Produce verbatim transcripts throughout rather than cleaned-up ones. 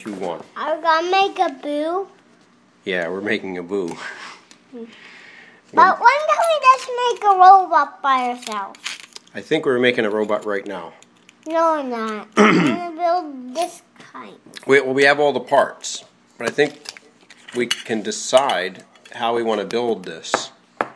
You want. Are we gonna make a boo? Yeah, we're making a boo. But when can we just make a robot by ourselves? I think we're making a robot right now. No, we're not. I'm gonna build this kind. We, well, we have all the parts, but I think we can decide how we want to build this.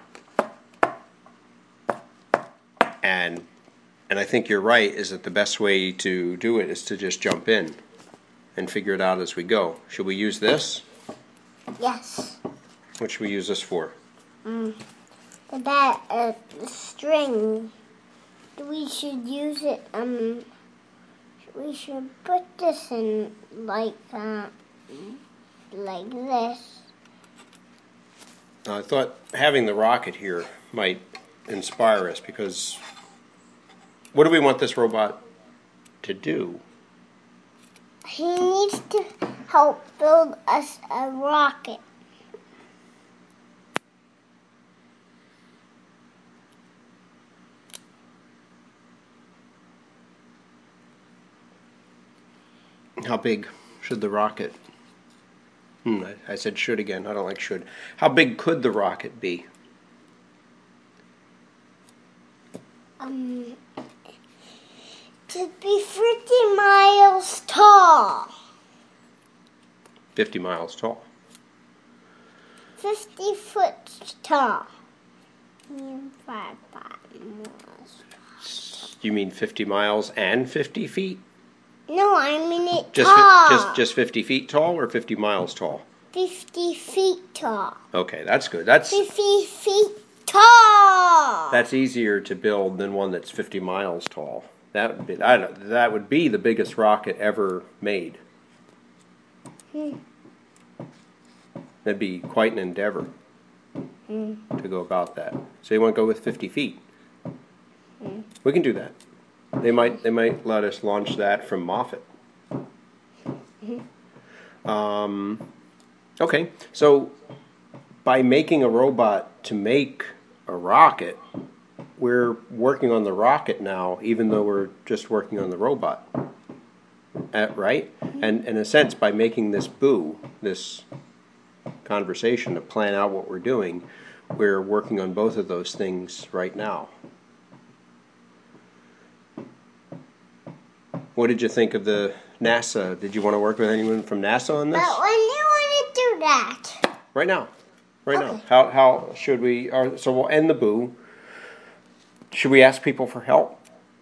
And and I think you're right, is that the best way to do it is to just jump in and figure it out as we go. Should we use this? Yes. What should we use this for? Mm. The bat, uh, the string. We should use it. Um, we should put this in like, uh, like this. Uh, I thought having the rocket here might inspire us, because what do we want this robot to do? He needs to help build us a rocket. How big should the rocket? Hmm, I, I said should again. I don't like should. How big could the rocket be? Um, to be fifty miles tall. Fifty miles tall. Fifty foot tall. And five miles. You mean fifty miles and fifty feet? No, I mean it Just tall. just just fifty feet tall or fifty miles tall? Fifty feet tall. Okay, that's good. That's Fifty feet tall. that's easier to build than one that's fifty miles tall. That would be I don't, that would be the biggest rocket ever made. Hmm. That'd be quite an endeavor Hmm. to go about that. So you want to go with fifty feet? Hmm. We can do that. They might they might let us launch that from Moffett. Um, okay, so by making a robot to make a rocket, we're working on the rocket now, even though we're just working on the robot. Uh, right? And, and in a sense, by making this boo, this conversation to plan out what we're doing, we're working on both of those things right now. What did you think of the NASA? Did you want to work with anyone from NASA on this? But when do you want to do that? Right now. Right Okay. now. How how should we... Or, so we'll end the boo. Should we ask people for help?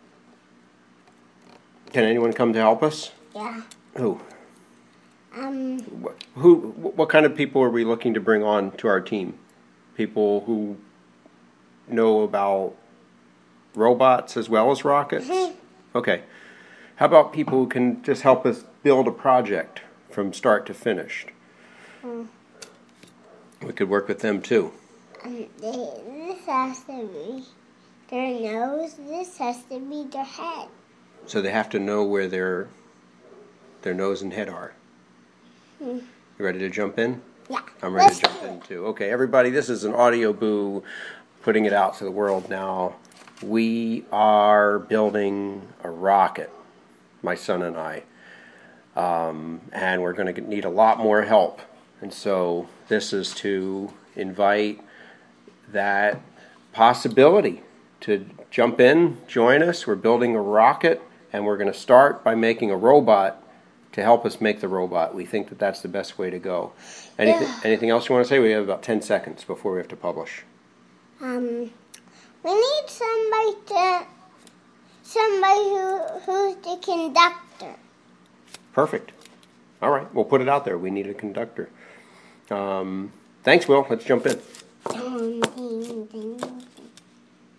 Can anyone come to help us? Yeah. Who? Um. What, who? What kind of people are we looking to bring on to our team? People who know about robots as well as rockets? Mhm. Okay. How about people who can just help us build a project from start to finish? Mm. We could work with them too. Um, they, this has to be their nose. This has to be their head. So they have to know where their their nose and head are. Hmm. You ready to jump in? Yeah. I'm ready Let's to jump do in it. too. Okay, everybody, this is an audio boo, putting it out to the world now. We are building a rocket, my son and I, um, and we're going to need a lot more help. And so this is to invite that possibility to jump in, join us. We're building a rocket, and we're going to start by making a robot to help us make the robot. We think that that's the best way to go. Anything, Yeah. anything else you want to say? We have about ten seconds before we have to publish. Um, we need somebody to, somebody who who's the conductor. Perfect. All right, we'll put it out there. We need a conductor. Um, thanks, Will. Let's jump in. Ding, ding, ding.